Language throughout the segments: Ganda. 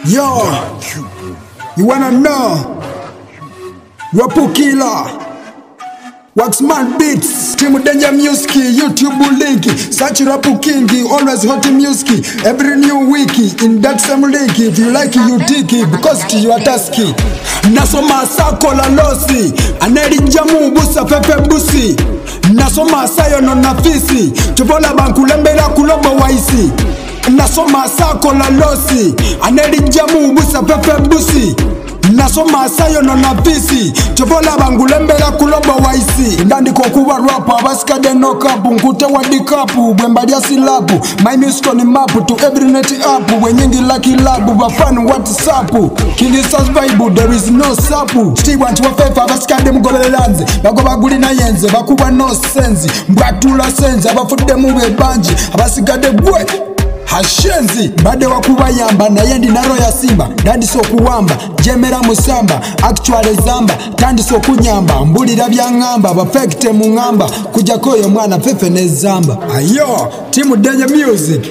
Yo, you wanna know? Rapu Killer, Waxman Beats, Team Danger Music, YouTube link, search Rapu King, always hot music, every new week, in that same link, if you like you take it, because it's your task. Nasoma sako la losi, aneri jamu busa pepe busi, nasoma sayo no nafisi, tupola bankulembela kuloba waisi. Nasoma sako la losi, aneri jamu busa pepe busi, nasoma sayo no nafisi, tupola bangulembela kuloba waisi. Ndandi kukuwa rapa, abasikade no kapu, nkute wadikapu, bwembadia silapu, my music ni mapu, to every net up, wenyingi lucky labu, bafanu whatsapp, King Stars Bible, there is no sapu. Still want to wafefa, abasikade mgolele lanze, bago baguli na yenze, bakuba no senzi, mbratula senzi, abafude muwe banji, abasikade bwe hashenzi, bade wakuba yamba, na yendi naro ya simba, dandi so kuwamba, jemera musamba, actuale zamba, tandi so kunyamba, mbuli rabia ngamba, bafekte mungamba, kujakoyo mwana fefe ne zamba. Ayo, Team Danger Music,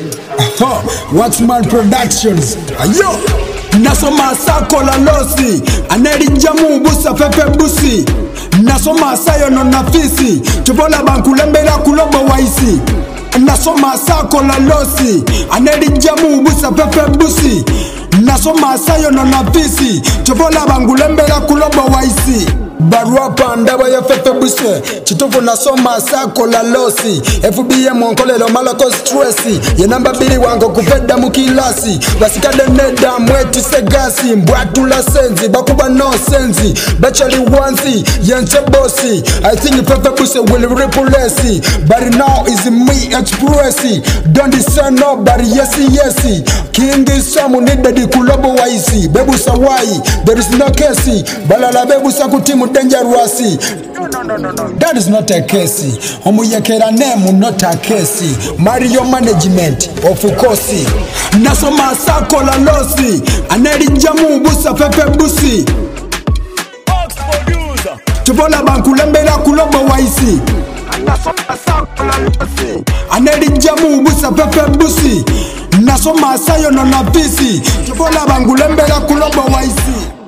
Waxman Productions, ayo. Nasoma sako la losi, aneri jamu busa fefe busi, nasoma sayo no nafisi, tupola bankulembela kuloba waisi. Nasoma sako la losi, aneri jamu busa pepe busi, nasoma sayo no nafisi, tupola bangulembela kuloba waisi. Barwapa ndaba ya fefe buse, chitufu nasoma sako la losi, FBM onkolelo malako stressi, ye namba bili wango kufeda mukilasi, basikade neda mweti segasi, mbwatula senzi, bakuba no senzi, bachali wansi, yenche bosi, I think fefe buse will replace, but now is me expressi, don't discern nobody, yesi, King is someone needed the kulobo waisi, bebu sawai, there is no kesi, balala bebu sakutimu dangerous. No. That is not a case. Omuyekera name not a case. Mario management of course. Nasoma sako la losi, aneri jamu busa pepe busi, tupola bankulembela kuloba waisi. Nasoma sako la losi, aneri jamu busa pepe busi, nasoma sayo no nafisi, tupola bangulembela kuloba waisi.